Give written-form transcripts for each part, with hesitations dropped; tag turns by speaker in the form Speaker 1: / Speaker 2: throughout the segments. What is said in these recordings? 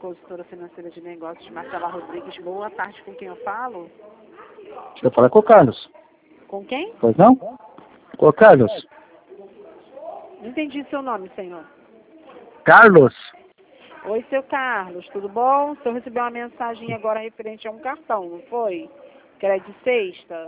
Speaker 1: consultora financeira de negócios, Marcela Rodrigues. Boa tarde, com quem eu falo?
Speaker 2: Deixa eu falar com o Carlos.
Speaker 1: Com quem?
Speaker 2: Pois não? Com o Carlos.
Speaker 1: Não entendi seu nome, senhor.
Speaker 2: Carlos?
Speaker 1: Oi, seu Carlos, tudo bom? O senhor recebeu uma mensagem agora referente a um cartão, não foi? Que era de sexta.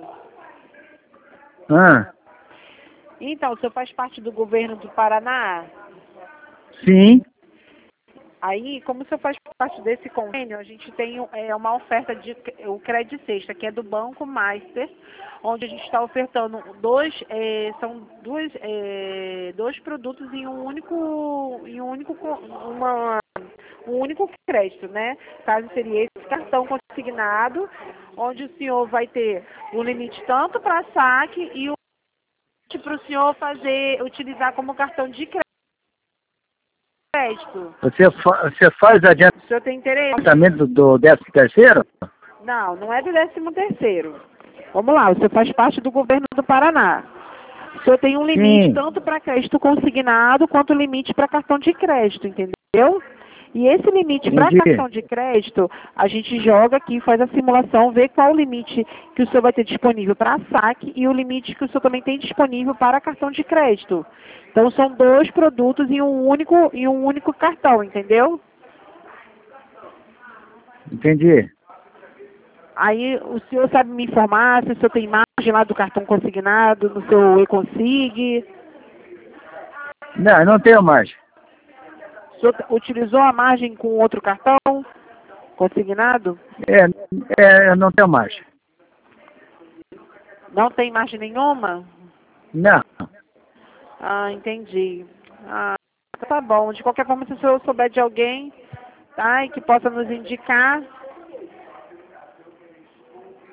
Speaker 2: Ah,
Speaker 1: Então, o senhor faz parte do governo do Paraná?
Speaker 2: sim.
Speaker 1: Aí, como o senhor faz parte desse convênio, a gente tem uma oferta de o Crédito Sexta, que é do Banco Master, onde a gente está ofertando dois produtos em um único crédito, né? Caso seria esse cartão consignado, onde o senhor vai ter um limite tanto para saque e o limite para o senhor utilizar como cartão de crédito.
Speaker 2: Você faz
Speaker 1: O senhor tem interesse?
Speaker 2: adiantamento do 13º?
Speaker 1: Não, não é do 13º. Vamos lá, o senhor faz parte do governo do Paraná. O senhor tem um limite
Speaker 2: Sim.
Speaker 1: tanto para crédito consignado quanto limite para cartão de crédito, entendeu? E esse limite para
Speaker 2: Entendi.
Speaker 1: cartão de crédito, a gente joga aqui, faz a simulação, vê qual o limite que o senhor vai ter disponível para saque e o limite que o senhor também tem disponível para cartão de crédito. Então são dois produtos em um único cartão, entendeu?
Speaker 2: Entendi.
Speaker 1: Aí o senhor sabe me informar se o senhor tem margem lá do cartão consignado, no seu e-consig.
Speaker 2: Não, não tenho margem.
Speaker 1: O senhor utilizou a margem com outro cartão consignado?
Speaker 2: Eu não tenho margem.
Speaker 1: Não tem margem nenhuma?
Speaker 2: Não.
Speaker 1: Ah, entendi. Ah, tá bom. De qualquer forma, se o senhor souber de alguém, tá, e que possa nos indicar,